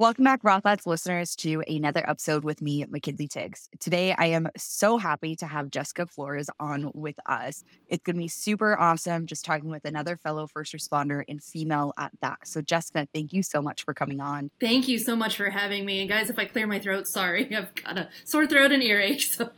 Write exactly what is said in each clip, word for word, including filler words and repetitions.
Welcome back, Raw Thoughts listeners, to another episode with me, Mackenzie Tiggs. Today, I am so happy to have Jessica Flores on with us. It's going to be super awesome just talking with another fellow first responder and female at that. So, Jessica, thank you so much for coming on. Thank you so much for having me. And guys, if I clear my throat, sorry. I've got a sore throat and earache. So,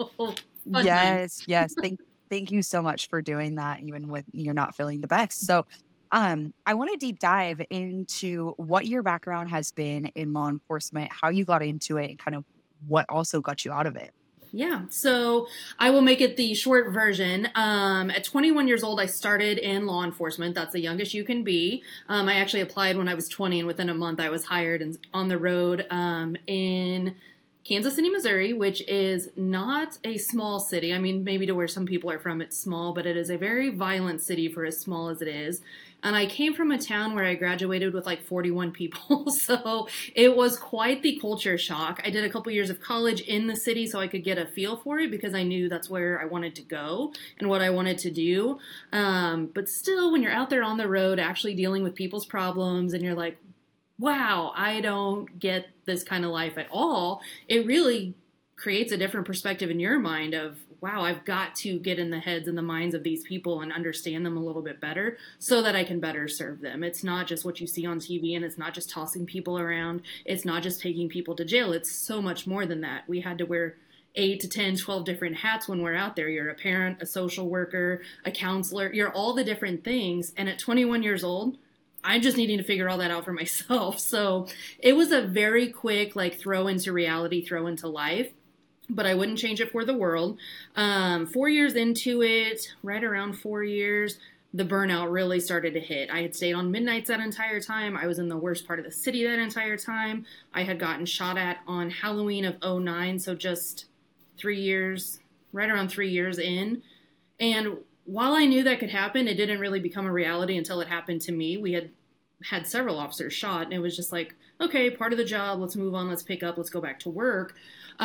yes, yes. Thank, thank you so much for doing that, even when you're not feeling the best. So, Um, I want to deep dive into what your background has been in law enforcement, how you got into it, and kind of what also got you out of it. Yeah, so I will make it the short version. Um, at twenty-one years old, I started in law enforcement. That's the youngest you can be. Um, I actually applied when I was twenty, and within a month, I was hired and on the road um, in Kansas City, Missouri, which is not a small city. I mean, maybe to where some people are from, it's small, but it is a very violent city for as small as it is. And I came from a town where I graduated with like forty-one people, so it was quite the culture shock. I did a couple years of college in the city so I could get a feel for it because I knew that's where I wanted to go and what I wanted to do. Um, but still, when you're out there on the road actually dealing with people's problems and you're like, wow, I don't get this kind of life at all, it really creates a different perspective in your mind of, wow, I've got to get in the heads and the minds of these people and understand them a little bit better so that I can better serve them. It's not just what you see on T V, and it's not just tossing people around. It's not just taking people to jail. It's so much more than that. We had to wear eight to ten, twelve different hats when we're out there. You're a parent, a social worker, a counselor. You're all the different things. And at twenty-one years old, I'm just needing to figure all that out for myself. So it was a very quick, like, throw into reality, throw into life. But I wouldn't change it for the world. Um, four years into it, right around four years, the burnout really started to hit. I had stayed on midnights that entire time. I was in the worst part of the city that entire time. I had gotten shot at on Halloween of oh nine, so just three years, right around three years in. And while I knew that could happen, it didn't really become a reality until it happened to me. We had had several officers shot, and it was just like, okay, part of the job, let's move on, let's pick up, let's go back to work.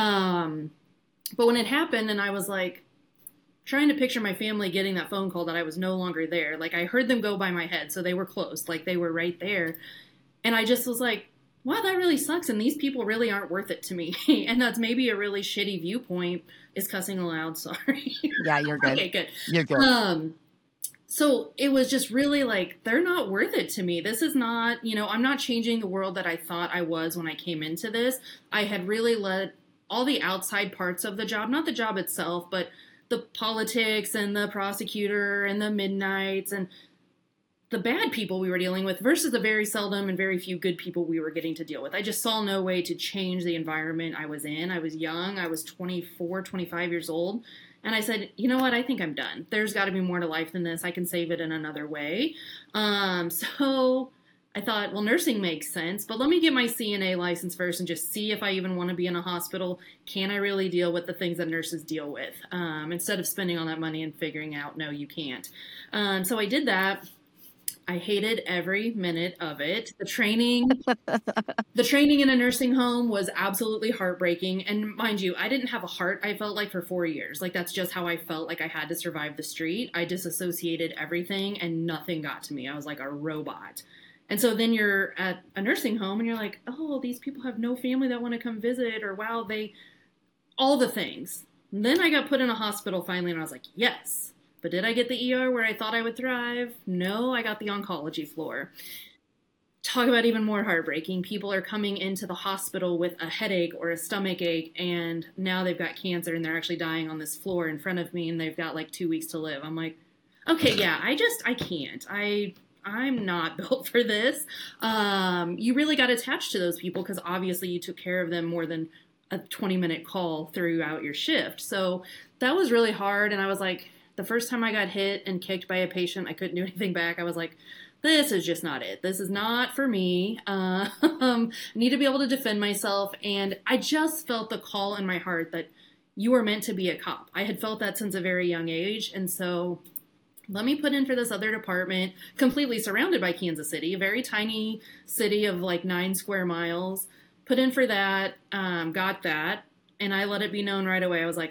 Um, but when it happened and I was like trying to picture my family getting that phone call that I was no longer there, like I heard them go by my head. So they were close, like they were right there. And I just was like, wow, that really sucks. And these people really aren't worth it to me. And that's maybe a really shitty viewpoint. Is cussing aloud. Sorry. Yeah, you're good. Okay, good. You're good. Um, So it was just really like, they're not worth it to me. This is not, you know, I'm not changing the world that I thought I was when I came into this. I had really let all the outside parts of the job, not the job itself, but the politics and the prosecutor and the midnights and the bad people we were dealing with versus the very seldom and very few good people we were getting to deal with. I just saw no way to change the environment I was in. I was young. I was twenty-four, twenty-five years old. And I said, you know what? I think I'm done. There's got to be more to life than this. I can save it in another way. Um, so I thought, well, nursing makes sense, but let me get my C N A license first and just see if I even want to be in a hospital. Can I really deal with the things that nurses deal with? Um, instead of spending all that money and figuring out, no, you can't. Um, so I did that. I hated every minute of it. The training, the training in a nursing home was absolutely heartbreaking. And mind you, I didn't have a heart, I felt like, for four years. Like, that's just how I felt like I had to survive the street. I disassociated everything and nothing got to me. I was like a robot. And so then you're at a nursing home and you're like, oh, these people have no family that want to come visit, or wow, they, all the things. And then I got put in a hospital finally and I was like, yes. But did I get the E R where I thought I would thrive? No, I got the oncology floor. Talk about even more heartbreaking. People are coming into the hospital with a headache or a stomach ache, and now they've got cancer and they're actually dying on this floor in front of me, and they've got like two weeks to live. I'm like, okay, yeah, I just, I can't. I, I'm not built for this. Um, you really got attached to those people because obviously you took care of them more than a twenty minute call throughout your shift. So that was really hard. And I was like, the first time I got hit and kicked by a patient, I couldn't do anything back. I was like, this is just not it. This is not for me. Uh, I need to be able to defend myself. And I just felt the call in my heart that you were meant to be a cop. I had felt that since a very young age. And so let me put in for this other department, completely surrounded by Kansas City, a very tiny city of like nine square miles. Put in for that, um, got that. And I let it be known right away. I was like,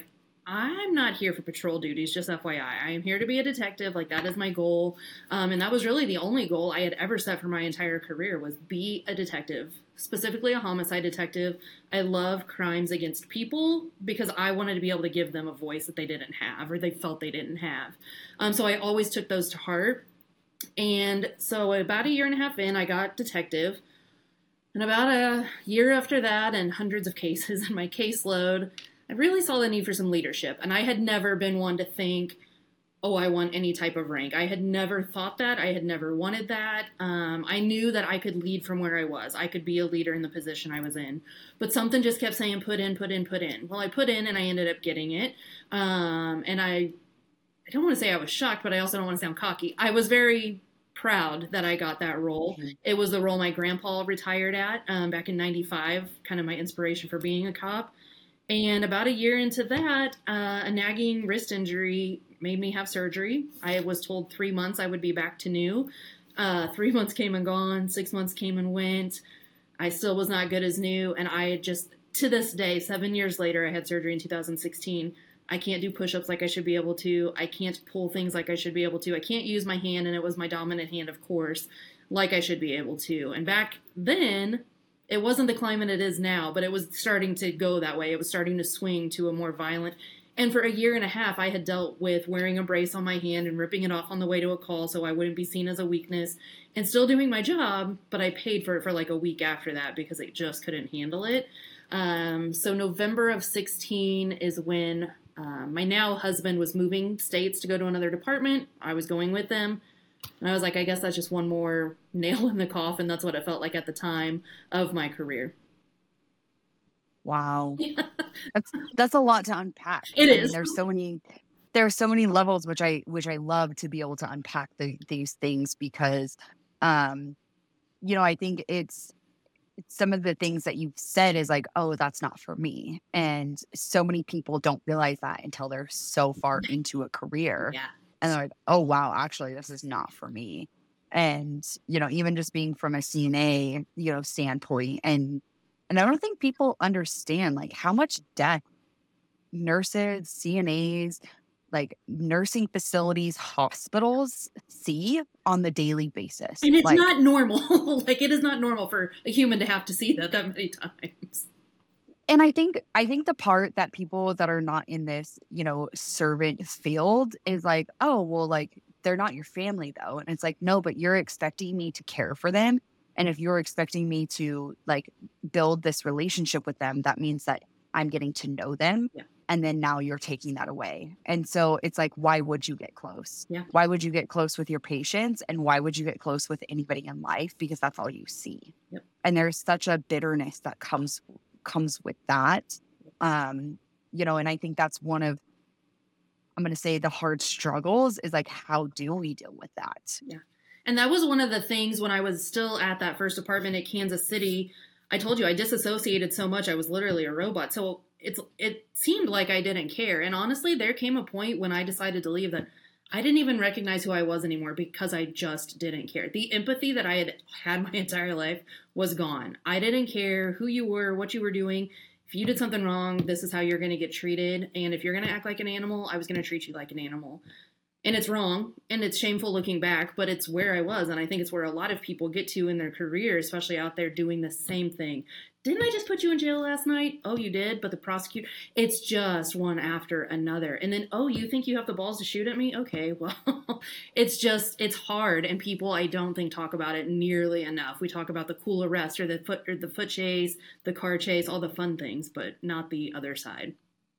I'm not here for patrol duties, just F Y I. I am here to be a detective. Like, that is my goal. Um, and that was really the only goal I had ever set for my entire career, was be a detective, specifically a homicide detective. I love crimes against people because I wanted to be able to give them a voice that they didn't have, or they felt they didn't have. Um, so I always took those to heart. And so about a year and a half in, I got detective. And about a year after that, and hundreds of cases in my caseload, I really saw the need for some leadership. And I had never been one to think, oh, I want any type of rank. I had never thought that. I had never wanted that. Um, I knew that I could lead from where I was. I could be a leader in the position I was in. But something just kept saying, put in, put in, put in. Well, I put in, and I ended up getting it. Um, and I, I don't want to say I was shocked, but I also don't want to sound cocky. I was very proud that I got that role. Mm-hmm. It was the role my grandpa retired at um, back in ninety-five, kind of my inspiration for being a cop. And about a year into that, uh, a nagging wrist injury made me have surgery. I was told three months I would be back to new. Uh, three months came and gone. Six months came and went. I still was not good as new. And I just, to this day, seven years later, I had surgery in two thousand sixteen. I can't do push-ups like I should be able to. I can't pull things like I should be able to. I can't use my hand, and it was my dominant hand, of course, like I should be able to. And back then, it wasn't the climate it is now, but it was starting to go that way. It was starting to swing to a more violent. And for a year and a half, I had dealt with wearing a brace on my hand and ripping it off on the way to a call so I wouldn't be seen as a weakness, and still doing my job, but I paid for it for like a week after that because I just couldn't handle it. Um, so November of sixteen is when uh, my now husband was moving states to go to another department. I was going with them. And I was like, I guess that's just one more nail in the coffin. That's what it felt like at the time of my career. Wow. Yeah. That's that's a lot to unpack. It I is. Mean, there's so many there are so many levels which I which I love to be able to unpack the, these things because um you know, I think it's some of the things that you've said is like, oh, that's not for me. And so many people don't realize that until they're so far into a career. Yeah. And they're like, oh, wow, actually, this is not for me. And, you know, even just being from a C N A, you know, standpoint. And, and I don't think people understand like how much death nurses, C N As, like nursing facilities, hospitals see on the daily basis. And it's like, not normal. Like, it is not normal for a human to have to see that that many times. And I think I think the part that people that are not in this, you know, servant field is like, oh, well, like, they're not your family, though. And it's like, no, but you're expecting me to care for them. And if you're expecting me to, like, build this relationship with them, that means that I'm getting to know them. Yeah. And then now you're taking that away. And so it's like, why would you get close? Yeah. Why would you get close with your patients? And why would you get close with anybody in life? Because that's all you see. Yep. And there's such a bitterness that comes comes with that. Um, you know, and I think that's one of, I'm going to say the hard struggles is like, how do we deal with that? Yeah. And that was one of the things when I was still at that first apartment at Kansas City. I told you I disassociated so much. I was literally a robot. So it's, it seemed like I didn't care. And honestly, there came a point when I decided to leave that I didn't even recognize who I was anymore because I just didn't care. The empathy that I had had my entire life was gone. I didn't care who you were, what you were doing. If you did something wrong, this is how you're going to get treated. And if you're going to act like an animal, I was going to treat you like an animal. And it's wrong, and it's shameful looking back, but it's where I was, and I think it's where a lot of people get to in their career, especially out there doing the same thing. Didn't I just put you in jail last night? Oh, you did? But the prosecutor, it's just one after another. And then, oh, you think you have the balls to shoot at me? Okay, well, it's just, it's hard, and people, I don't think, talk about it nearly enough. We talk about the cool arrest or the foot, or the foot chase, the car chase, all the fun things, but not the other side.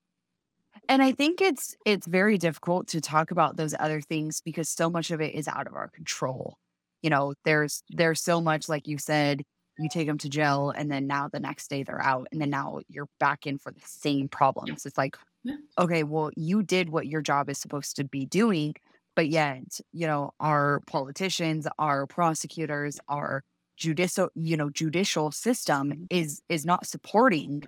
And I think it's it's very difficult to talk about those other things because so much of it is out of our control. You know, there's there's so much, like you said, you take them to jail and then now the next day they're out and then now you're back in for the same problems. It's like, Yeah. okay, well, you did what your job is supposed to be doing, but yet, you know, our politicians, our prosecutors, our judicial, you know, judicial system is is not supporting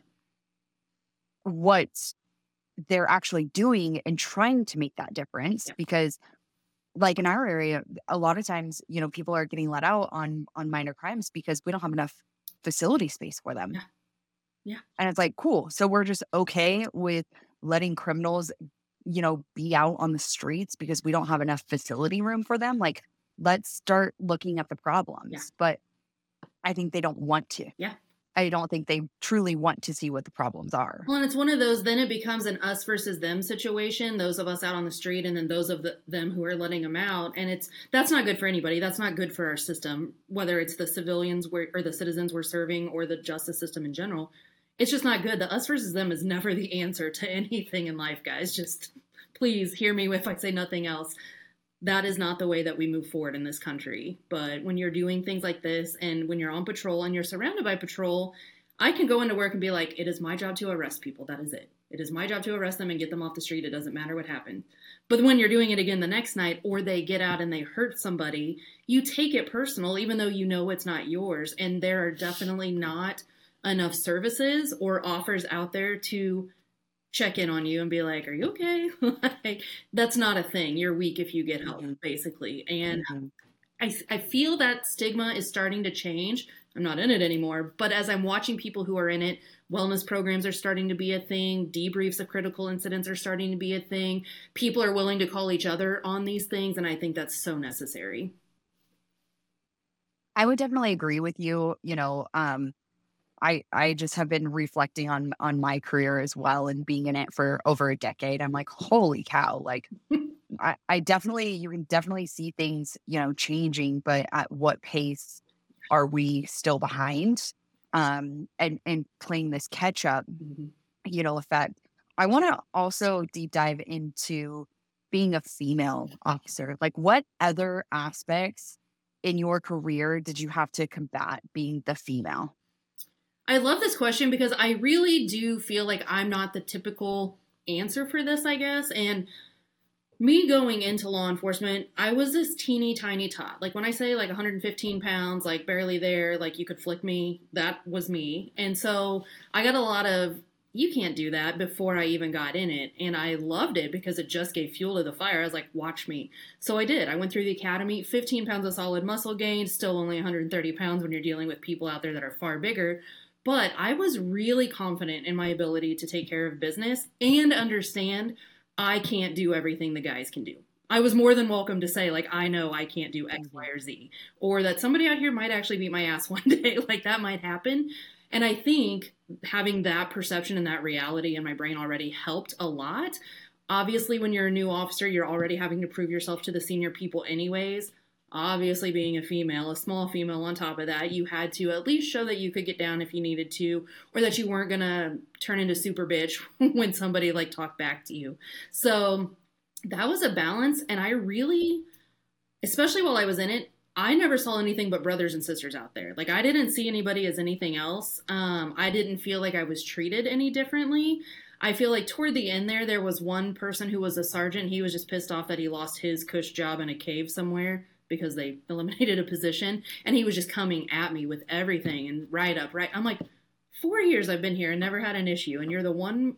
what they're actually doing and trying to make that difference. Yeah. Because like in our area, a lot of times, you know, people are getting let out on on minor crimes because we don't have enough facility space for them. Yeah. Yeah. And it's like, cool. So we're just okay with letting criminals, you know, be out on the streets because we don't have enough facility room for them. Like, let's start looking at the Yeah. problems. But I think they don't want to. Yeah. I don't think they truly want to see what the problems are. Well, and it's one of those, then it becomes an us versus them situation, those of us out on the street and then those of the, them who are letting them out. And it's, that's not good for anybody. That's not good for our system, whether it's the civilians we're, or the citizens we're serving or the justice system in general. It's just not good. The us versus them is never the answer to anything in life, guys. Just please hear me if I say nothing else. That is not the way that we move forward in this country. But when you're doing things like this and when you're on patrol and you're surrounded by patrol, I can go into work and be like, it is my job to arrest people. That is it. It is my job to arrest them and get them off the street. It doesn't matter what happened. But when you're doing it again the next night or they get out and they hurt somebody, you take it personal, even though you know it's not yours. And there are definitely not enough services or offers out there to check in on you and be like, are you okay? Like, that's not a thing. You're weak if you get help, mm-hmm. basically. And mm-hmm. I, I feel that stigma is starting to change. I'm not in it anymore, but as I'm watching people who are in it, wellness programs are starting to be a thing. Debriefs of critical incidents are starting to be a thing. People are willing to call each other on these things. And I think that's so necessary. I would definitely agree with you. You know, um, I, I just have been reflecting on, on my career as well and being in it for over a decade. I'm like, holy cow. Like I, I definitely, you can definitely see things, you know, changing, but at what pace are we still behind? Um, and, and playing this catch up, mm-hmm. you know, effect. I want to also deep dive into being a female officer. Like, what other aspects in your career did you have to combat being the female? I love this question because I really do feel like I'm not the typical answer for this, I guess. And me going into law enforcement, I was this teeny tiny tot. Like when I say like one hundred fifteen pounds, like barely there, like you could flick me, that was me. And so I got a lot of, you can't do that before I even got in it. And I loved it because it just gave fuel to the fire. I was like, watch me. So I did. I went through the academy, fifteen pounds of solid muscle gain, still only one hundred thirty pounds when you're dealing with people out there that are far bigger. But I was really confident in my ability to take care of business and understand I can't do everything the guys can do. I was more than welcome to say, like, I know I can't do X, Y, or Z. Or that somebody out here might actually beat my ass one day. Like, that might happen. And I think having that perception and that reality in my brain already helped a lot. Obviously, when you're a new officer, you're already having to prove yourself to the senior people anyways. Obviously, being a female, a small female on top of that, you had to at least show that you could get down if you needed to, or that you weren't going to turn into super bitch when somebody like talked back to you. So that was a balance. And I really, especially while I was in it, I never saw anything but brothers and sisters out there. Like, I didn't see anybody as anything else. Um, I didn't feel like I was treated any differently. I feel like toward the end there, there was one person who was a sergeant. He was just pissed off that he lost his cush job in a cave somewhere because they eliminated a position, and he was just coming at me with everything and right up, right. I'm like, four years I've been here and never had an issue, and you're the one,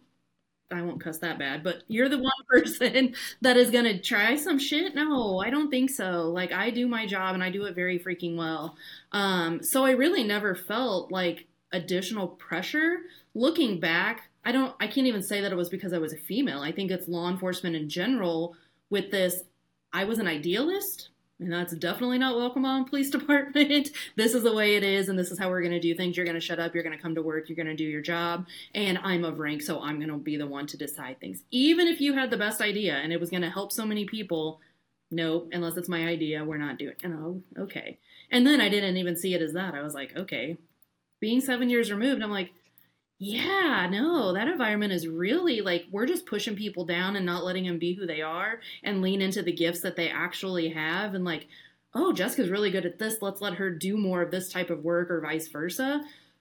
I won't cuss that bad, but you're the one person that is going to try some shit? No, I don't think so. Like, I do my job, and I do it very freaking well. Um, so I really never felt like additional pressure. Looking back, I don't, I can't even say that it was because I was a female. I think it's law enforcement in general with this, I was an idealist. And that's definitely not welcome on police department. This is the way it is, and this is how we're going to do things. You're going to shut up. You're going to come to work. You're going to do your job. And I'm of rank, so I'm going to be the one to decide things. Even if you had the best idea and it was going to help so many people, no, unless it's my idea, we're not doing it. Oh, okay. And then I didn't even see it as that. I was like, okay. Being seven years removed, I'm like, yeah, no, that environment is really like, we're just pushing people down and not letting them be who they are and lean into the gifts that they actually have. And like, oh, Jessica's really good at this. Let's let her do more of this type of work or vice versa.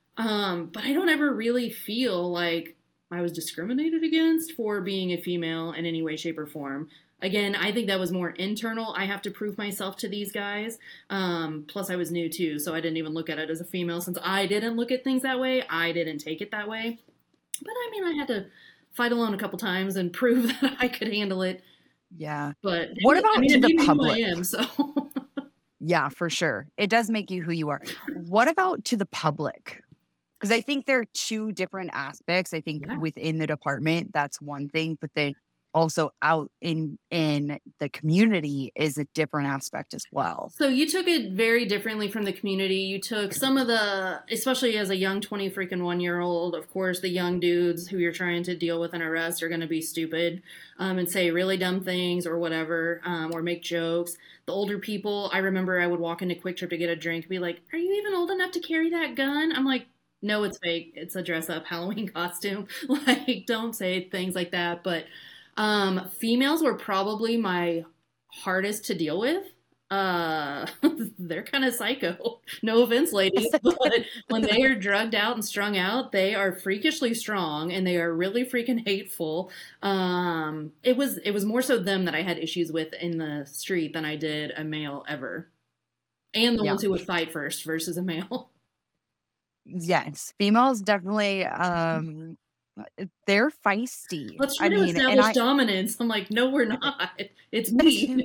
Um, but I don't ever really feel like I was discriminated against for being a female in any way, shape, or form. Again, I think that was more internal. I have to prove myself to these guys. Um, plus, I was new, too, so I didn't even look at it as a female. Since I didn't look at things that way, I didn't take it that way. But, I mean, I had to fight alone a couple times and prove that I could handle it. Yeah. But what about I mean, to the public? Who I am, so. Yeah, for sure. It does make you who you are. What about to the public? Because I think there are two different aspects. I think Yeah. within the department, that's one thing, but then also out in in the community is a different aspect as well. So you took it very differently from the community. You took some of the, especially as a young twenty freaking one year old, of course, the young dudes who you're trying to deal with an arrest are going to be stupid um, and say really dumb things or whatever, um, or make jokes. The older people, I remember I would walk into Quick Trip to get a drink, be like, "Are you even old enough to carry that gun?" I'm like, "No, it's fake. It's a dress up Halloween costume." Like, don't say things like that. But um, females were probably my hardest to deal with. Uh, they're kind of psycho. No offense, ladies, but when they are drugged out and strung out, they are freakishly strong and they are really freaking hateful. Um, it was it was more so them that I had issues with in the street than I did a male ever, and the Yeah. ones who would fight first versus a male. Yes, females definitely, um, uh, they're feisty. Let's try I to mean, and establish I dominance. I'm like, no, we're not. It's me.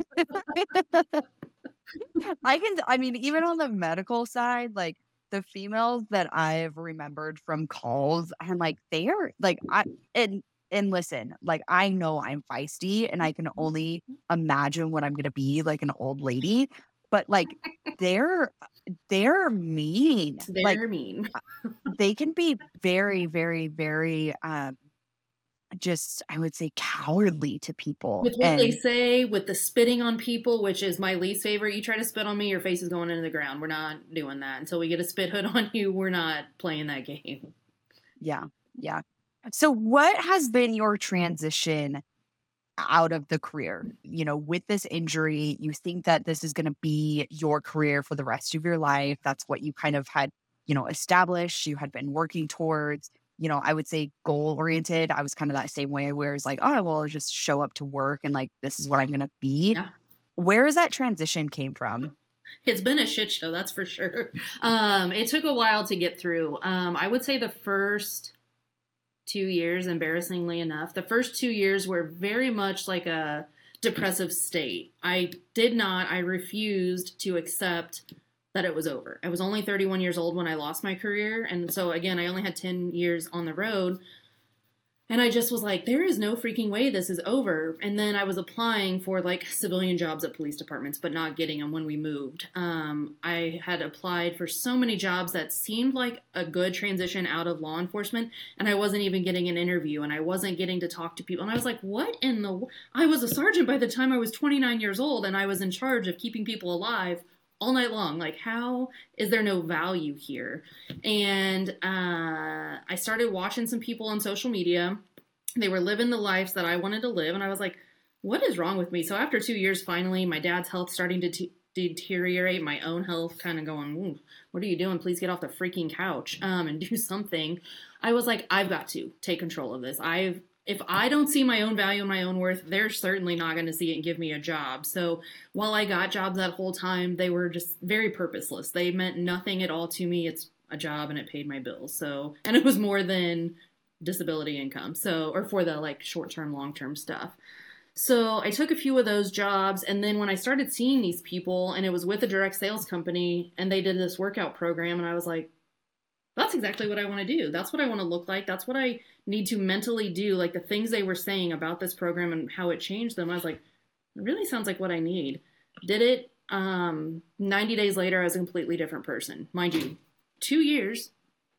I can I mean, even on the medical side, like, the females that I've remembered from calls, I'm like, they are like, I and and listen, like, I know I'm feisty, and I can only imagine what I'm gonna be like an old lady, but, like, they're they're mean. Like, They're mean. uh, they can be very, very, very, um, just, I would say, cowardly to people, With what they and say, with the spitting on people, which is my least favorite. You try to spit on me, your face is going into the ground. We're not doing that. Until we get a spit hood on you, we're not playing that game. yeah, yeah. So what has been your transition out of the career? You know, with this injury, you think that this is gonna be your career for the rest of your life. That's what you kind of had, you know, established, you had been working towards, you know, I would say goal-oriented. I was kind of that same way where it's like, "Oh, well, I'll just show up to work and, like, this is what I'm gonna be." Yeah. Where is that transition came from? It's been a shit show, that's for sure. Um, it took a while to get through. Um, I would say the first two years, embarrassingly enough, the first two years were very much like a depressive state. I did not, I refused to accept that it was over. I was only thirty-one years old when I lost my career. And so, again, I only had ten years on the road. And I just was like, there is no freaking way this is over. And then I was applying for like civilian jobs at police departments, but not getting them when we moved. Um, I had applied for so many jobs that seemed like a good transition out of law enforcement. And I wasn't even getting an interview and I wasn't getting to talk to people. And I was like, what in the... w-? I was a sergeant by the time I was twenty-nine years old and I was in charge of keeping people alive all night long. Like, how is there no value here? And uh, I started watching some people on social media. They were living the lives that I wanted to live. And I was like, what is wrong with me? So after two years, finally, my dad's health starting to t- deteriorate, my own health kind of going, what are you doing? Please get off the freaking couch um, and do something. I was like, I've got to take control of this. I've If I don't see my own value and my own worth, they're certainly not going to see it and give me a job. So while I got jobs that whole time, they were just very purposeless. They meant nothing at all to me. It's a job and it paid my bills. So, and it was more than disability income. So, or for the like short-term, long-term stuff. So I took a few of those jobs. And then when I started seeing these people and it was with a direct sales company and they did this workout program and I was like, that's exactly what I want to do. That's what I want to look like. That's what I need to mentally do. Like the things they were saying about this program and how it changed them. I was like, it really sounds like what I need. Did it. Um, ninety days later, I was a completely different person. Mind you, two years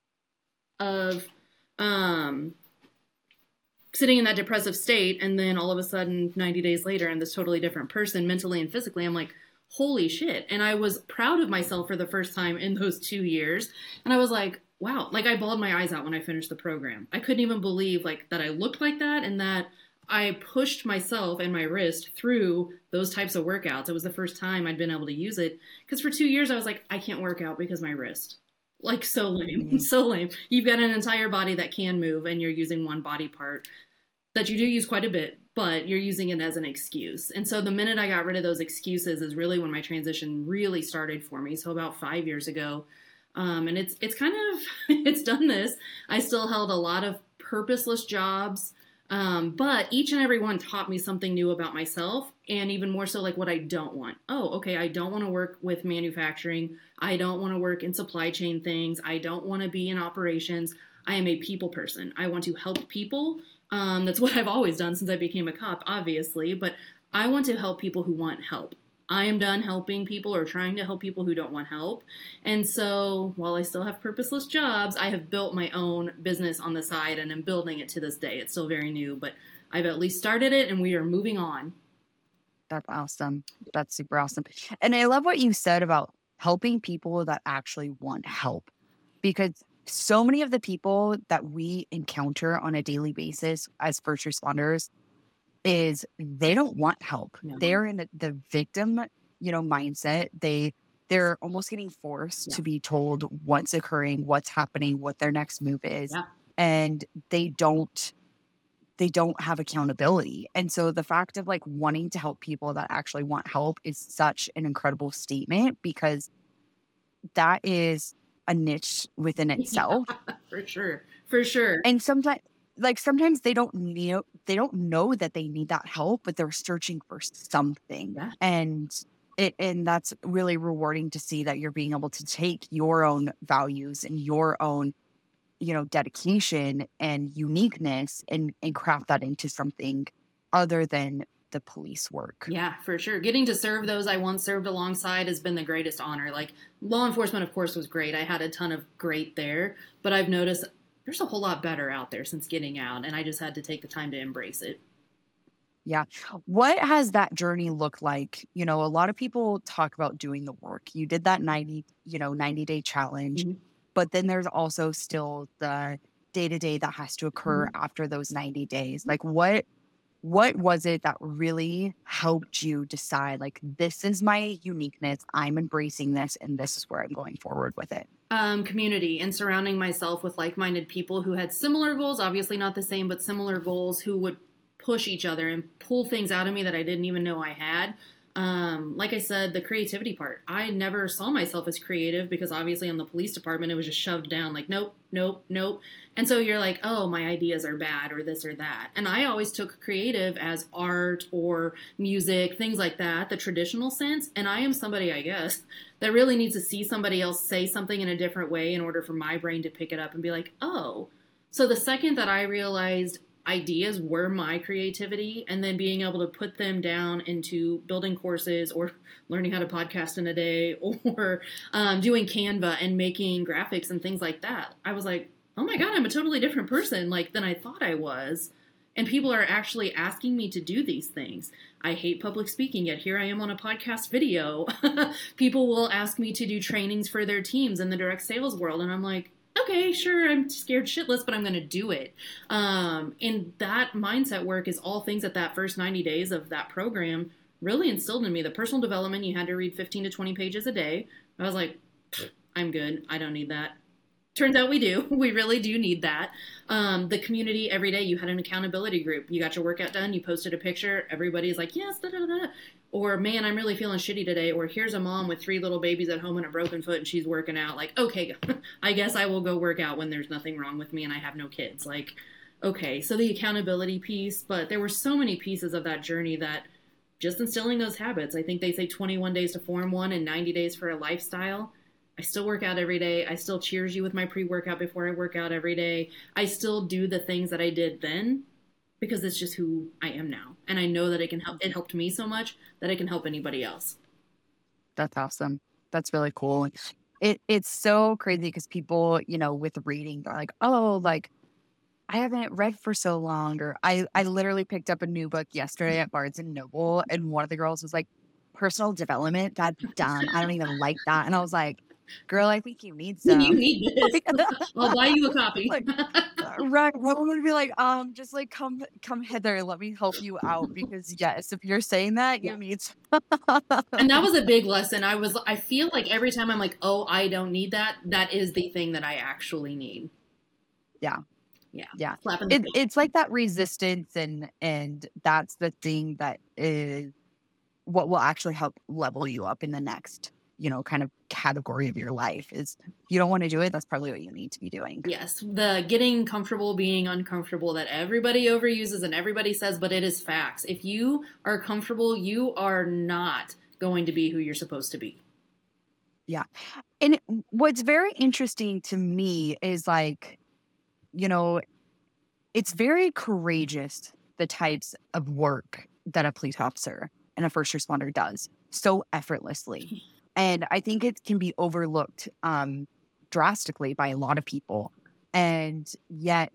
of um, sitting in that depressive state. And then all of a sudden, ninety days later, I'm this totally different person mentally and physically. I'm like, holy shit. And I was proud of myself for the first time in those two years. And I was like, wow, like I bawled my eyes out when I finished the program. I couldn't even believe like that I looked like that and that I pushed myself and my wrist through those types of workouts. It was the first time I'd been able to use it. Because for two years I was like, I can't work out because my wrist. Like so lame, mm-hmm. so lame. You've got an entire body that can move and you're using one body part that you do use quite a bit, but you're using it as an excuse. And so the minute I got rid of those excuses is really when my transition really started for me. So about five years ago. Um, and it's it's kind of, it's done this. I still held a lot of purposeless jobs. Um, but each and every one taught me something new about myself, and even more so like what I don't want. Oh, okay, I don't want to work with manufacturing. I don't want to work in supply chain things. I don't want to be in operations. I am a people person. I want to help people. Um, that's what I've always done since I became a cop, obviously, but I want to help people who want help. I am done helping people or trying to help people who don't want help. And so while I still have purposeless jobs, I have built my own business on the side and I'm building it to this day. It's still very new, but I've at least started it and we are moving on. That's awesome. That's super awesome. And I love what you said about helping people that actually want help, because so many of the people that we encounter on a daily basis as first responders is they don't want help. No. They're in the, the victim, you know, mindset. They they're almost getting forced Yeah. to be told what's occurring, what's happening, what their next move is. Yeah. And they don't they don't have accountability. And so the fact of like wanting to help people that actually want help is such an incredible statement, because that is a niche within itself. Yeah, for sure. For sure. And sometimes like sometimes they don't know they don't know that they need that help, but they're searching for something. Yeah. And it and that's really rewarding to see that you're being able to take your own values and your own, you know, dedication and uniqueness and and craft that into something other than the police work. Yeah, for sure. Getting to serve those I once served alongside has been the greatest honor. Like law enforcement, of course, was great. I had a ton of great there, but I've noticed there's a whole lot better out there since getting out, and I just had to take the time to embrace it. Yeah. What has that journey looked like? You know, a lot of people talk about doing the work. You did that ninety, you know, ninety day challenge, Mhm. but then there's also still the day to day that has to occur Mhm. after those ninety days. Like what what was it that really helped you decide, like, this is my uniqueness, I'm embracing this, and this is where I'm going forward with it? Um, community and surrounding myself with like-minded people who had similar goals, obviously not the same, but similar goals, who would push each other and pull things out of me that I didn't even know I had. Um, like I said, the creativity part. I never saw myself as creative because obviously in the police department, it was just shoved down like, nope, nope, nope. And so you're like, oh, my ideas are bad or this or that. And I always took creative as art or music, things like that, the traditional sense. And I am somebody, I guess, that really needs to see somebody else say something in a different way in order for my brain to pick it up and be like, oh. So the second that I realized ideas were my creativity, and then being able to put them down into building courses or learning how to podcast in a day or um, doing Canva and making graphics and things like that, I was like, oh my God, I'm a totally different person like than I thought I was. And people are actually asking me to do these things. I hate public speaking, yet here I am on a podcast video. People will ask me to do trainings for their teams in the direct sales world. And I'm like, okay, sure, I'm scared shitless, but I'm going to do it. Um, and that mindset work is all things that that first ninety days of that program really instilled in me. The personal development, you had to read fifteen to twenty pages a day. I was like, I'm good. I don't need that. Turns out we do. We really do need that. Um, the community every day, you had an accountability group. You got your workout done. You posted a picture. Everybody's like, yes, da da da. Or, man, I'm really feeling shitty today. Or, here's a mom with three little babies at home and a broken foot and she's working out. Like, okay, I guess I will go work out when there's nothing wrong with me and I have no kids. Like, okay, so the accountability piece. But there were so many pieces of that journey that just instilling those habits. I think they say twenty-one days to form one and ninety days for a lifestyle. I still work out every day. I still cheers you with my pre-workout before I work out every day. I still do the things that I did then because it's just who I am now. And I know that it can help. It helped me so much that it can help anybody else. That's awesome. That's really cool. It It's so crazy because people, you know, with reading, they're like, oh, like, I haven't read for so long. Or I, I literally picked up a new book yesterday at Barnes and Noble, and one of the girls was like, personal development, that's dumb. I don't even like that. And I was like, girl, I think you need some. You need this. I'll buy you a copy. Like, right. What would be like, um, just like come come hither, let me help you out. Because yes, if you're saying that, you Yeah. need some. And that was a big lesson. I was I feel like every time I'm like, oh, I don't need that, that is the thing that I actually need. Yeah. Yeah. Yeah. Slap in the It, face. it's like that resistance, and and that's the thing that is what will actually help level you up in the next you know, kind of category of your life is you don't want to do it. That's probably what you need to be doing. Yes. The getting comfortable being uncomfortable that everybody overuses and everybody says, but it is facts. If you are comfortable, you are not going to be who you're supposed to be. Yeah. And what's very interesting to me is like, you know, it's very courageous, the types of work that a police officer and a first responder does so effortlessly. And I think it can be overlooked um, drastically by a lot of people. And yet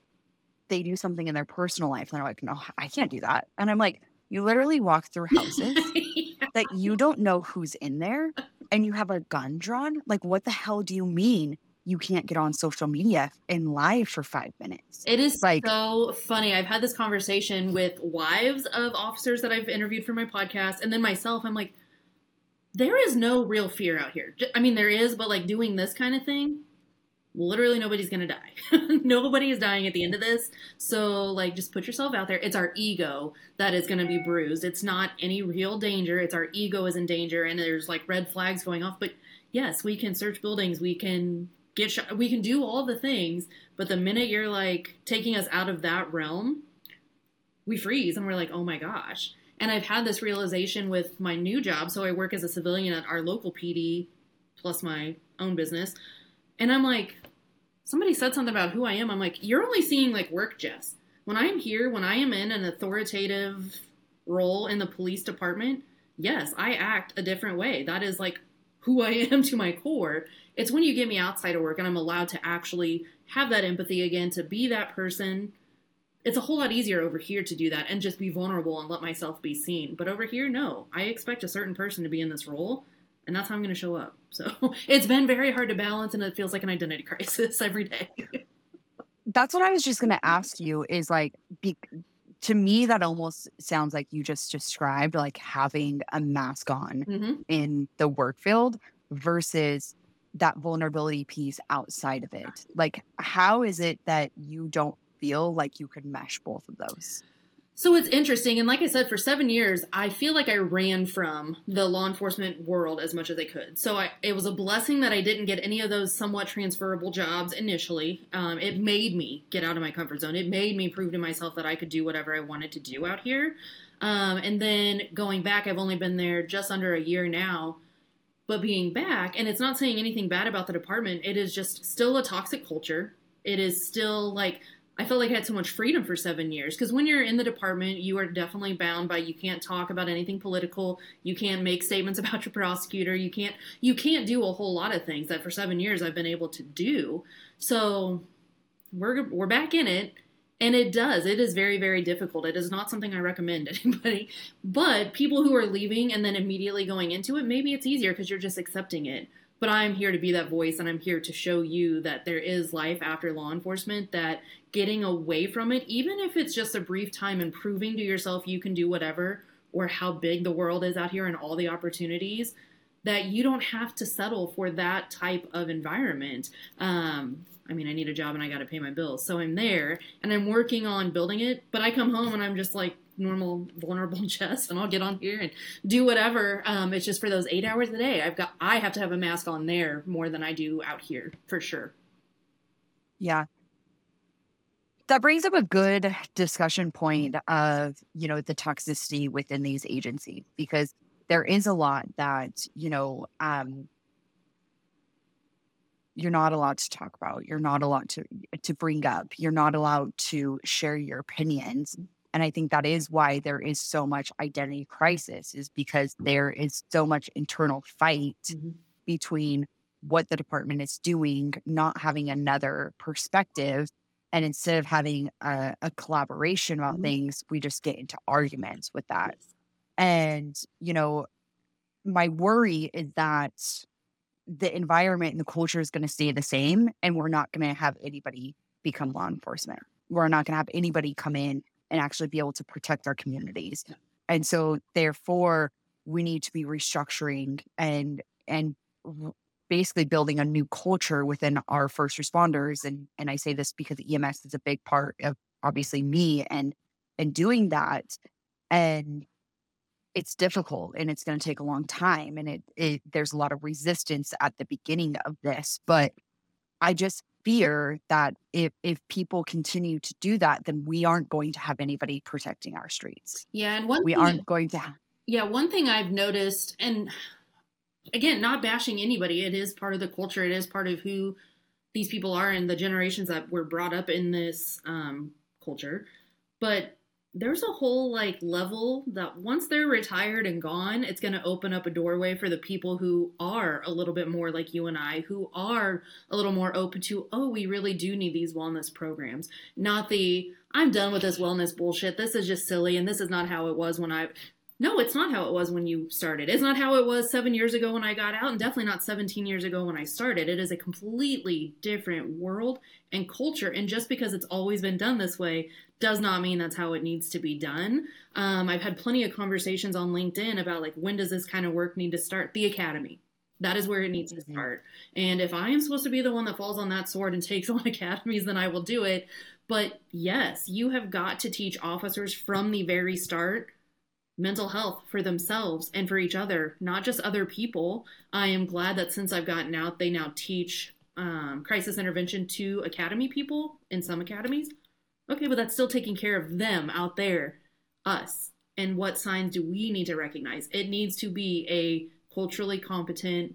they do something in their personal life and they're like, no, I can't do that. And I'm like, you literally walk through houses yeah. that you don't know who's in there and you have a gun drawn. Like, what the hell do you mean you can't get on social media and live for five minutes? It is like so funny. I've had this conversation with wives of officers that I've interviewed for my podcast. And then myself, I'm like, there is no real fear out here. I mean, there is, but like doing this kind of thing, literally nobody's going to die. Nobody is dying at the end of this. So like, just put yourself out there. It's our ego that is going to be bruised. It's not any real danger. It's our ego is in danger. And there's like red flags going off. But yes, we can search buildings. We can get shot. We can do all the things. But the minute you're like taking us out of that realm, we freeze and we're like, oh my gosh. And I've had this realization with my new job. So I work as a civilian at our local P D plus my own business. And I'm like, somebody said something about who I am. I'm like, you're only seeing like work, Jess. When I'm here, when I am in an authoritative role in the police department, yes, I act a different way. That is like who I am to my core. It's when you get me outside of work and I'm allowed to actually have that empathy again, to be that person. It's a whole lot easier over here to do that and just be vulnerable and let myself be seen. But over here, no. I expect a certain person to be in this role, and that's how I'm going to show up. So it's been very hard to balance, and it feels like an identity crisis every day. That's what I was just going to ask you is like, be, to me, that almost sounds like you just described like having a mask on mm-hmm. in the work field versus that vulnerability piece outside of it. Like, how is it that you don't feel like you could mesh both of those? So it's interesting. And like I said, for seven years, I feel like I ran from the law enforcement world as much as I could. So I, it was a blessing that I didn't get any of those somewhat transferable jobs initially. Um, it made me get out of my comfort zone. It made me prove to myself that I could do whatever I wanted to do out here. Um, and then going back, I've only been there just under a year now. But being back, and it's not saying anything bad about the department, it is just still a toxic culture. It is still like, I felt like I had so much freedom for seven years. Because when you're in the department, you are definitely bound by, you can't talk about anything political. You can't make statements about your prosecutor. You can't, you can't do a whole lot of things that for seven years I've been able to do. So we're, we're back in it. And it does. It is very, very difficult. It is not something I recommend to anybody. But people who are leaving and then immediately going into it, maybe it's easier because you're just accepting it. But I'm here to be that voice, and I'm here to show you that there is life after law enforcement, that getting away from it, even if it's just a brief time, and proving to yourself you can do whatever, or how big the world is out here and all the opportunities, that you don't have to settle for that type of environment. Um, I mean, I need a job and I got to pay my bills. So I'm there and I'm working on building it, but I come home and I'm just like normal, vulnerable Jess, and I'll get on here and do whatever. Um, it's just for those eight hours a day. I've got, I have to have a mask on there more than I do out here for sure. Yeah. That brings up a good discussion point of, you know, the toxicity within these agencies, because there is a lot that, you know, um, you're not allowed to talk about. You're not allowed to to bring up. You're not allowed to share your opinions. And I think that is why there is so much identity crisis, is because there is so much internal fight mm-hmm. between what the department is doing, not having another perspective. And instead of having a, a collaboration about mm-hmm. things, we just get into arguments with that. Yes. And, you know, my worry is that the environment and the culture is going to stay the same, and we're not going to have anybody become law enforcement. We're not going to have anybody come in and actually be able to protect our communities. Yeah. And so therefore we need to be restructuring and, and basically building a new culture within our first responders. And, and I say this because E M S is a big part of obviously me and, and doing that. And it's difficult and it's going to take a long time. And it, it, there's a lot of resistance at the beginning of this, but I just fear that if, if people continue to do that, then we aren't going to have anybody protecting our streets. Yeah. And one We thing, aren't going to have. yeah, one thing I've noticed, and again, not bashing anybody, it is part of the culture. It is part of who these people are and the generations that were brought up in this um, culture. But there's a whole like level that once they're retired and gone, it's going to open up a doorway for the people who are a little bit more like you and I, who are a little more open to, oh, we really do need these wellness programs. Not the, I'm done with this wellness bullshit. This is just silly. And this is not how it was when I, no, it's not how it was when you started. It's not how it was seven years ago when I got out, and definitely not seventeen years ago when I started. It is a completely different world and culture. And just because it's always been done this way does not mean that's how it needs to be done. Um, I've had plenty of conversations on LinkedIn about like, when does this kind of work need to start? The academy. That is where it needs to start. And if I am supposed to be the one that falls on that sword and takes on academies, then I will do it. But yes, you have got to teach officers from the very start mental health for themselves and for each other, not just other people. I am glad that since I've gotten out, they now teach um, crisis intervention to academy people in some academies. Okay, but that's still taking care of them out there, us. And what signs do we need to recognize? It needs to be a culturally competent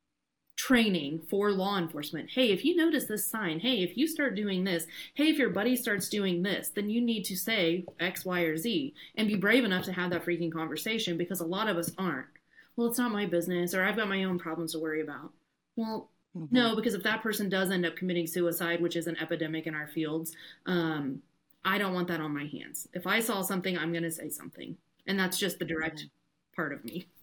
training for law enforcement. Hey, if you notice this sign, hey, if you start doing this, hey, if your buddy starts doing this, then you need to say X, Y, or Z and be brave enough to have that freaking conversation, because a lot of us aren't. Well, it's not my business, or I've got my own problems to worry about. Well, mm-hmm. No, because if that person does end up committing suicide, which is an epidemic in our fields, um, I don't want that on my hands. If I saw something, I'm going to say something. And that's just the direct mm-hmm. part of me.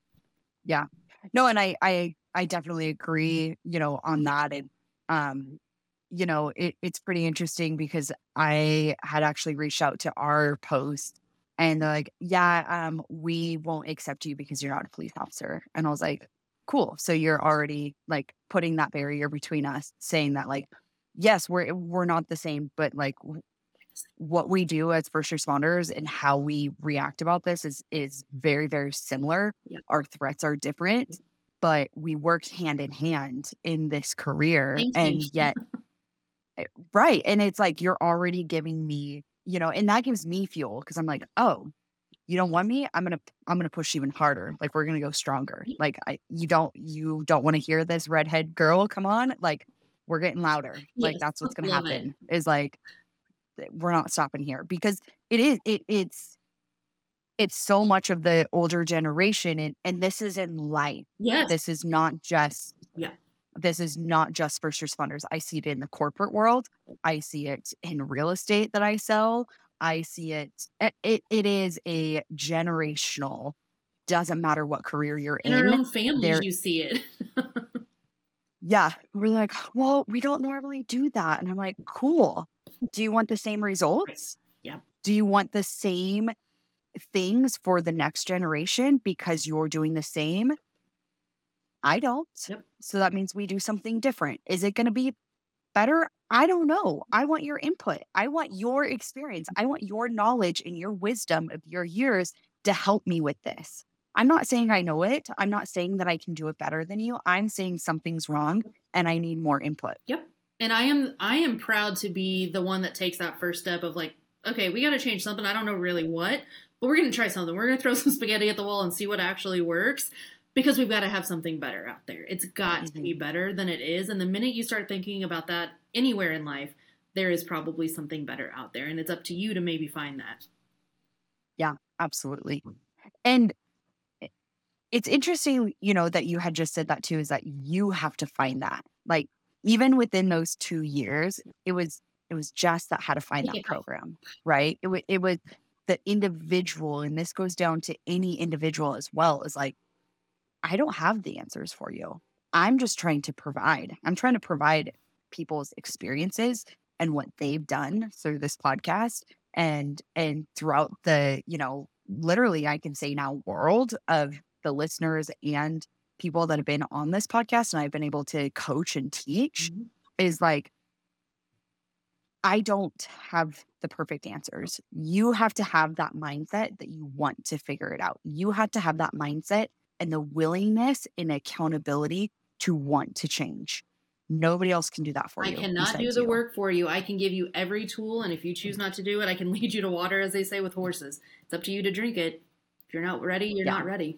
Yeah. No, and I, I, I definitely agree, you know, on that. And, um, you know, it, it's pretty interesting because I had actually reached out to our post and they're like, yeah, um, we won't accept you because you're not a police officer. And I was like, cool. So you're already like putting that barrier between us, saying that like, yes, we're, we're not the same, but like what we do as first responders and how we react about this is, is very, very similar. Yeah. Our threats are different, but we worked hand in hand in this career. Thank and you. Yet, right. And it's like, you're already giving me, you know, and that gives me fuel. Cause I'm like, oh, you don't want me? I'm going to, I'm going to push even harder. Like, we're going to go stronger. Like I, you don't, you don't want to hear this redhead girl. Come on. Like, we're getting louder. Yes, like, that's what's going to happen it. Is like, we're not stopping here, because it is, it, it's, it's so much of the older generation. And, and this is in life. Yes. This is not just, yeah. This is not just first responders. I see it in the corporate world. I see it in real estate that I sell. I see it. It, it, it is a generational, doesn't matter what career you're in. In our own families, there, you see it. Yeah. We're like, well, we don't normally do that. And I'm like, cool. Do you want the same results? Yeah. Do you want the same things for the next generation because you're doing the same? I don't. Yep. So that means we do something different. Is it going to be better? I don't know. I want your input. I want your experience. I want your knowledge and your wisdom of your years to help me with this. I'm not saying I know it. I'm not saying that I can do it better than you. I'm saying something's wrong and I need more input. Yep. And I am I am proud to be the one that takes that first step of like, okay, we got to change something. I don't know really what, but we're going to try something. We're going to throw some spaghetti at the wall and see what actually works, because we've got to have something better out there. It's got mm-hmm. to be better than it is. And the minute you start thinking about that anywhere in life, there is probably something better out there. And it's up to you to maybe find that. Yeah, absolutely. And it's interesting, you know, that you had just said that too, is that you have to find that. Like, even within those two years, it was, it was Jess that had to find that yeah. program, right? It was, it was the individual, and this goes down to any individual as well, is like, I don't have the answers for you. I'm just trying to provide. I'm trying to provide people's experiences and what they've done through this podcast and, and throughout the, you know, literally I can say now world of the listeners and people that have been on this podcast and I've been able to coach and teach mm-hmm. is like, I don't have the perfect answers. You have to have that mindset that you want to figure it out. You have to have that mindset and the willingness and accountability to want to change. Nobody else can do that for I you cannot do besides the you. work for you. I can give you every tool, and if you choose not to do it, I can lead you to water, as they say with horses. It's up to you to drink it. If you're not ready, you're Yeah, not ready.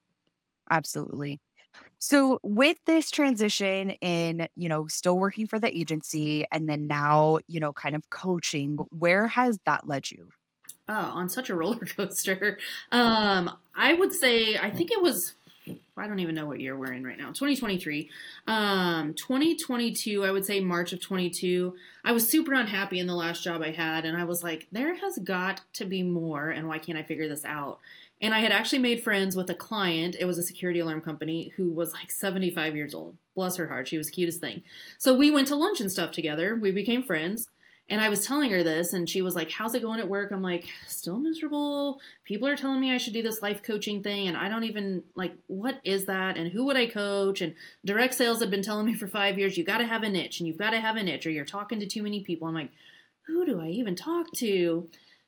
absolutely. So with this transition in, you know, still working for the agency and then now, you know, kind of coaching, where has that led you? Oh, on such a roller coaster. Um, I would say, I think it was, I don't even know what year we're in right now, twenty twenty-three. Um, twenty twenty-two, I would say March of twenty-two. I was super unhappy in the last job I had, and I was like, there has got to be more, and why can't I figure this out? And I had actually made friends with a client. It was a security alarm company who was like seventy-five years old. Bless her heart. She was the cutest thing. So we went to lunch and stuff together. We became friends. And I was telling her this, and she was like, how's it going at work? I'm like, still miserable. People are telling me I should do this life coaching thing, and I don't even, like, what is that? And who would I coach? And direct sales have been telling me for five years, you got to have a niche, and you've got to have a niche, or you're talking to too many people. I'm like, who do I even talk to?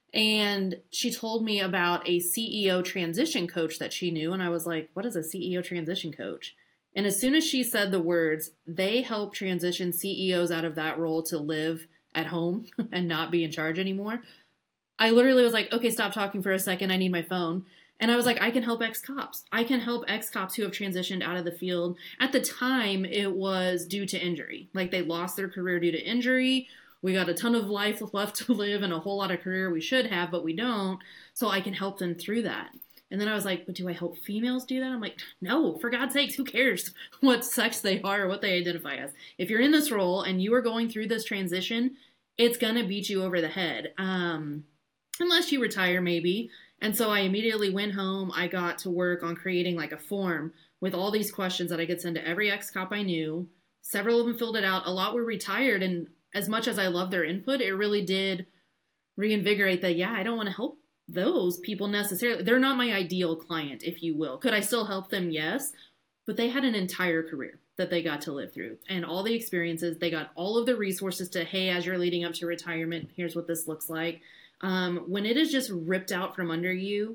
And she told me about a C E O transition coach that she knew, and I was like, what is a C E O transition coach? And as soon as she said the words, they help transition C E Os out of that role to live at home and not be in charge anymore. I literally was like, okay, stop talking for a second. I need my phone. And I was like, I can help ex-cops. I can help ex-cops who have transitioned out of the field. At the time, it was due to injury. Like they lost their career due to injury. We got a ton of life left to live and a whole lot of career we should have, but we don't. So I can help them through that. And then I was like, but do I help females do that? I'm like, no, for God's sakes, who cares what sex they are or what they identify as? If you're in this role and you are going through this transition, it's going to beat you over the head. Um, unless you retire, maybe. And so I immediately went home. I got to work on creating like a form with all these questions that I could send to every ex-cop I knew. Several of them filled it out. A lot were retired. And as much as I love their input, it really did reinvigorate that, yeah, I don't want to help those people necessarily. They're not my ideal client, if you will. Could I still help them? Yes. But they had an entire career that they got to live through and all the experiences. They got all of the resources to, hey, as you're leading up to retirement, here's what this looks like. Um, when it is just ripped out from under you,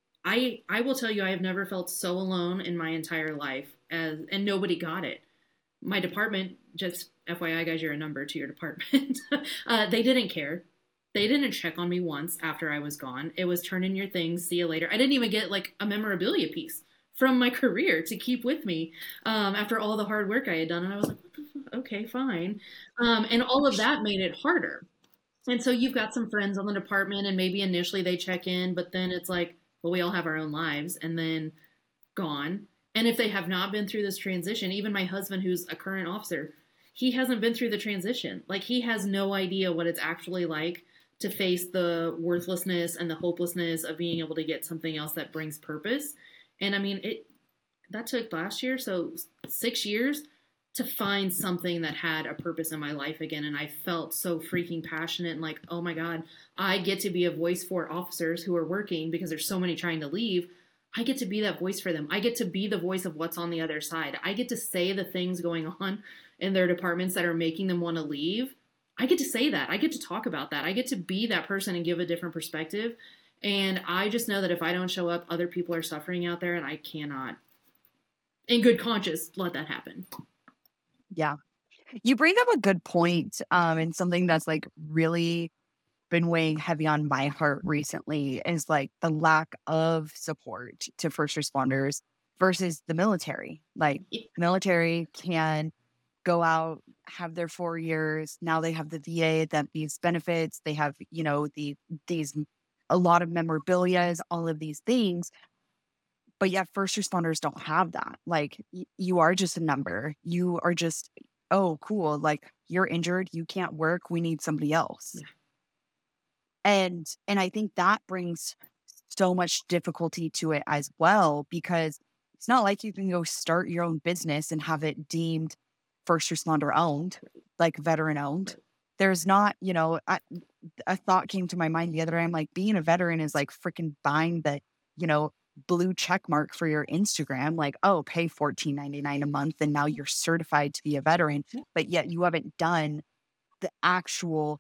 I I will tell you, I have never felt so alone in my entire life, as and nobody got it. My department, just F Y I, guys, you're a number to your department. uh, they didn't care. They didn't check on me once after I was gone. It was turn in your things, see you later. I didn't even get like a memorabilia piece from my career to keep with me um, after all the hard work I had done. And I was like, what the fuck? Okay, fine. Um, and all of that made it harder. And so you've got some friends on the department and maybe initially they check in, but then it's like, well, we all have our own lives and then gone. And if they have not been through this transition, even my husband, who's a current officer, he hasn't been through the transition. Like he has no idea what it's actually like to face the worthlessness and the hopelessness of being able to get something else that brings purpose. And I mean, it that took last year, so six years to find something that had a purpose in my life again. And I felt so freaking passionate and like, oh my God, I get to be a voice for officers who are working because there's so many trying to leave. I get to be that voice for them. I get to be the voice of what's on the other side. I get to say the things going on in their departments that are making them want to leave. I get to say that. I get to talk about that. I get to be that person and give a different perspective. And I just know that if I don't show up, other people are suffering out there and I cannot, in good conscience, let that happen. Yeah. You bring up a good point, um, and something that's like really been weighing heavy on my heart recently is like the lack of support to first responders versus the military. Like military can go out, have their four years. Now they have the V A, that these benefits, they have, you know, the these a lot of memorabilia, all of these things. But yet first responders don't have that. Like y- you are just a number. You are just, oh, cool. Like you're injured. You can't work. We need somebody else. Yeah. And and I think that brings so much difficulty to it as well, because it's not like you can go start your own business and have it deemed first responder owned, like veteran owned. There's not, you know, I, a thought came to my mind the other day. I'm like, being a veteran is like freaking buying the, you know, blue check mark for your Instagram. Like, oh, pay fourteen ninety-nine a month and now you're certified to be a veteran, but yet you haven't done the actual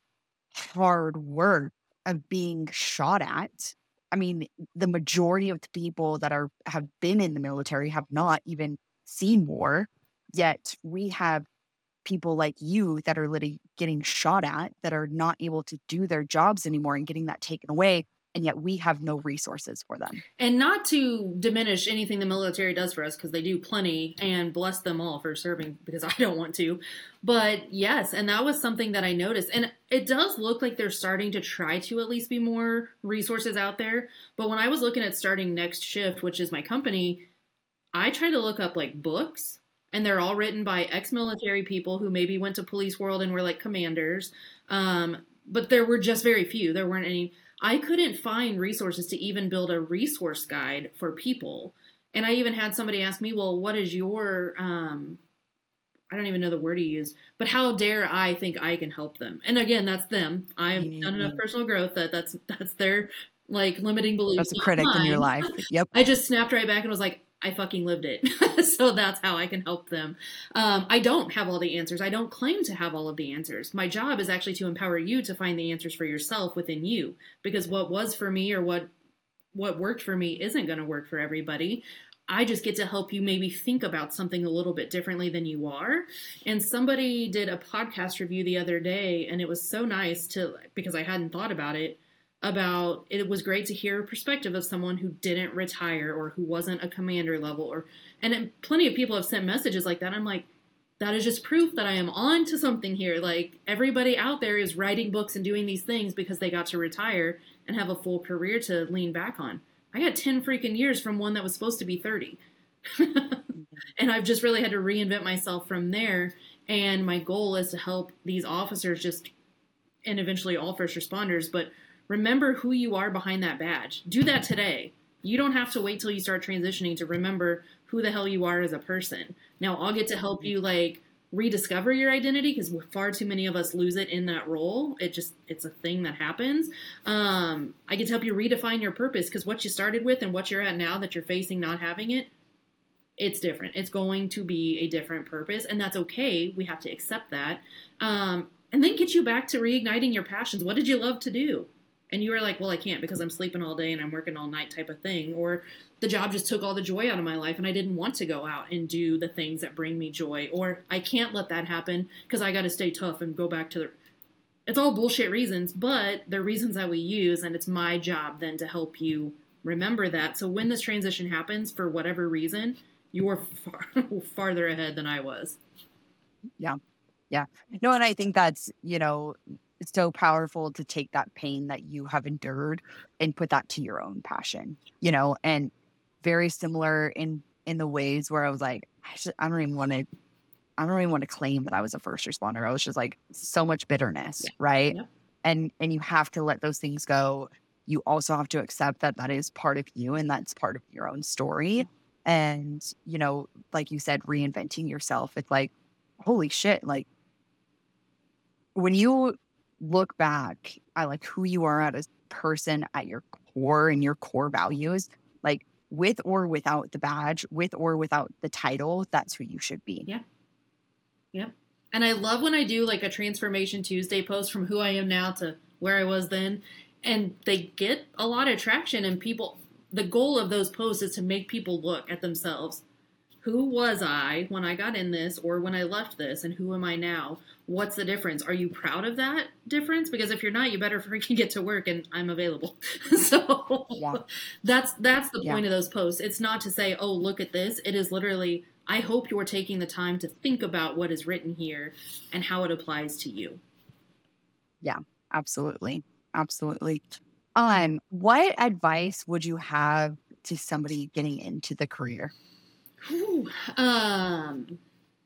hard work of being shot at. I mean, the majority of the people that are have been in the military have not even seen war, yet we have people like you that are literally getting shot at that are not able to do their jobs anymore and getting that taken away. And yet we have no resources for them. And not to diminish anything the military does for us, because they do plenty, and bless them all for serving, because I don't want to. But yes, and that was something that I noticed. And it does look like they're starting to try to at least be more resources out there. But when I was looking at starting Next Shift, which is my company, I tried to look up like books, and they're all written by ex-military people who maybe went to police world and were like commanders. Um, but there were just very few. There weren't any. I couldn't find resources to even build a resource guide for people. And I even had somebody ask me, well, what is your, um, I don't even know the word he used, but how dare I think I can help them? And again, that's them. I've mm-hmm. done enough personal growth that that's, that's their like limiting belief. That's a critic in your life. Yep. I just snapped right back and was like, I fucking lived it. So that's how I can help them. Um, I don't have all the answers. I don't claim to have all of the answers. My job is actually to empower you to find the answers for yourself within you, because what was for me or what what worked for me isn't going to work for everybody. I just get to help you maybe think about something a little bit differently than you are. And somebody did a podcast review the other day, and it was so nice to, because I hadn't thought about it, about it was great to hear a perspective of someone who didn't retire or who wasn't a commander level, or and it, plenty of people have sent messages like that. I'm like, that is just proof that I am on to something here. Like, everybody out there is writing books and doing these things because they got to retire and have a full career to lean back on. I got ten freaking years from one that was supposed to be thirty. And I've just really had to reinvent myself from there. And my goal is to help these officers just, and eventually all first responders, but remember who you are behind that badge. Do that today. You don't have to wait till you start transitioning to remember who the hell you are as a person. Now, I'll get to help you like rediscover your identity, because far too many of us lose it in that role. It just, it's a thing that happens. Um, I get to help you redefine your purpose, because what you started with and what you're at now that you're facing not having it, it's different. It's going to be a different purpose, and that's okay. We have to accept that. Um, and then get you back to reigniting your passions. What did you love to do? And you were like, well, I can't because I'm sleeping all day and I'm working all night type of thing. Or the job just took all the joy out of my life and I didn't want to go out and do the things that bring me joy. Or I can't let that happen because I got to stay tough and go back to the... It's all bullshit reasons, but they're reasons that we use, and it's my job then to help you remember that. So when this transition happens, for whatever reason, you are far, farther ahead than I was. Yeah. Yeah. No, and I think that's, you know... it's so powerful to take that pain that you have endured and put that to your own passion, you know, and very similar in, in the ways where I was like, I, just, I don't even want to, I don't even want to claim that I was a first responder. I was just like so much bitterness. Yeah. Right. Yeah. And, and you have to let those things go. You also have to accept that that is part of you and that's part of your own story. And, you know, like you said, reinventing yourself. It's like, holy shit. Like when you look back at like who you are as a person at your core and your core values, like with or without the badge, with or without the title, that's who you should be. Yeah. Yeah. And I love when I do like a Transformation Tuesday post from who I am now to where I was then, and they get a lot of traction, and people, the goal of those posts is to make people look at themselves. Who was I when I got in this or when I left this, and who am I now? What's the difference? Are you proud of that difference? Because if you're not, you better freaking get to work, and I'm available. So yeah. that's that's the point yeah. of those posts. It's not to say, oh, look at this. It is literally, I hope you're taking the time to think about what is written here and how it applies to you. Yeah, absolutely. Absolutely. Um, what advice would you have to somebody getting into the career? Whew. Um,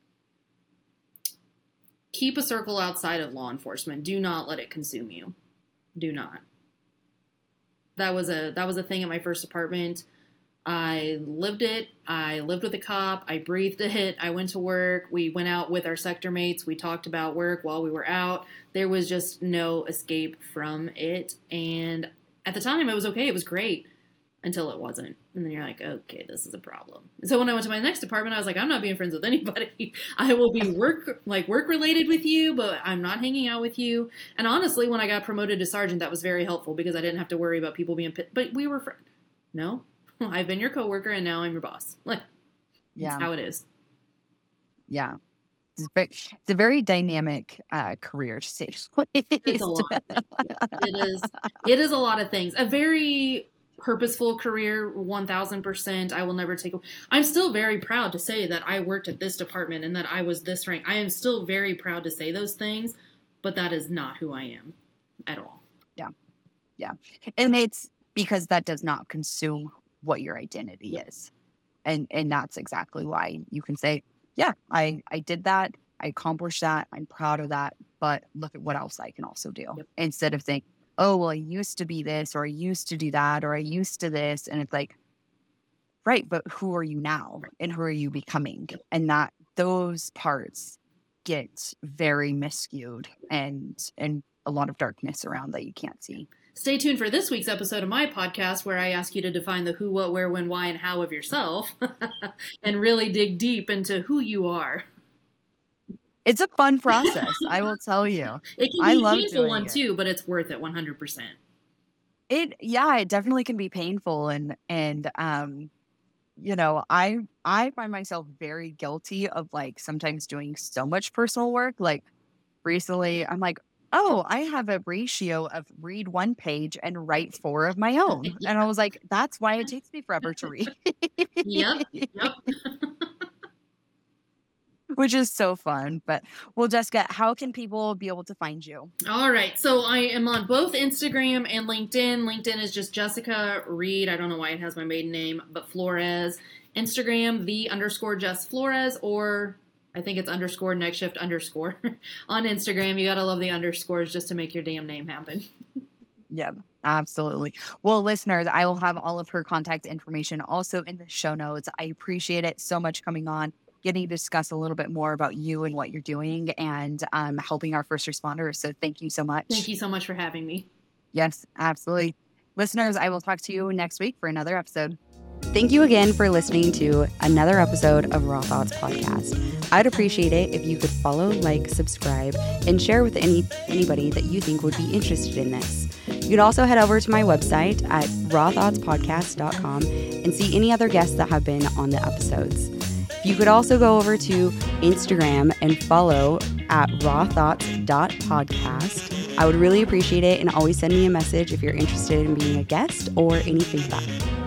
keep a circle outside of law enforcement. Do not let it consume you. Do not. That was a that was a thing at my first department. I lived it. I lived with a cop. I breathed it. I went to work. We went out with our sector mates. We talked about work while we were out. There was just no escape from it. And at the time, it was okay. It was great. until it wasn't. And then you're like, okay, this is a problem. So when I went to my next department, I was like, I'm not being friends with anybody. I will be work like work related with you, but I'm not hanging out with you. And honestly, when I got promoted to sergeant, that was very helpful because I didn't have to worry about people being pit. But we were friends. No, I've been your coworker and now I'm your boss. Like, yeah, that's how it is. Yeah. It's, very, it's a very dynamic uh, career, to say the least. It's a lot. It is. It is a lot of things. A very purposeful career, one thousand percent. I will never take. I'm still very proud to say that I worked at this department and that I was this rank. I am still very proud to say those things, but that is not who I am at all. Yeah. Yeah. And it's because that does not consume what your identity yeah. is. And and that's exactly why you can say, yeah, I, I did that. I accomplished that. I'm proud of that. But look at what else I can also do. Yep. Instead of thinking, oh, well, I used to be this, or I used to do that, or I used to this. And it's like, right, but who are you now? And who are you becoming? And that those parts get very miscued and and a lot of darkness around that you can't see. Stay tuned for this week's episode of my podcast where I ask you to define the who, what, where, when, why, and how of yourself and really dig deep into who you are. It's a fun process, I will tell you. It can be I a love painful doing one it. too, but it's worth it one hundred percent. It yeah, it definitely can be painful and and um you know, I I find myself very guilty of like sometimes doing so much personal work. Like recently I'm like, oh, I have a ratio of read one page and write four of my own. Yeah. And I was like, that's why it takes me forever to read. Yep. Yep. Which is so fun. But well, Jessica, how can people be able to find you? All right. So I am on both Instagram and LinkedIn. LinkedIn is just Jessica Reed. I don't know why it has my maiden name, but Flores. Instagram, the underscore Jess Flores, or I think it's underscore next shift underscore on Instagram. You got to love the underscores just to make your damn name happen. Yeah, absolutely. Well, listeners, I will have all of her contact information also in the show notes. I appreciate it so much coming on, getting to discuss a little bit more about you and what you're doing and um, helping our first responders. So thank you so much. Thank you so much for having me. Yes, absolutely. Listeners, I will talk to you next week for another episode. Thank you again for listening to another episode of Raw Thoughts Podcast. I'd appreciate it if you could follow, like, subscribe, and share with any anybody that you think would be interested in this. You could also head over to my website at raw thoughts podcast dot com and see any other guests that have been on the episodes. You could also go over to Instagram and follow at raw thoughts dot podcast. I would really appreciate it, and always send me a message if you're interested in being a guest or any feedback.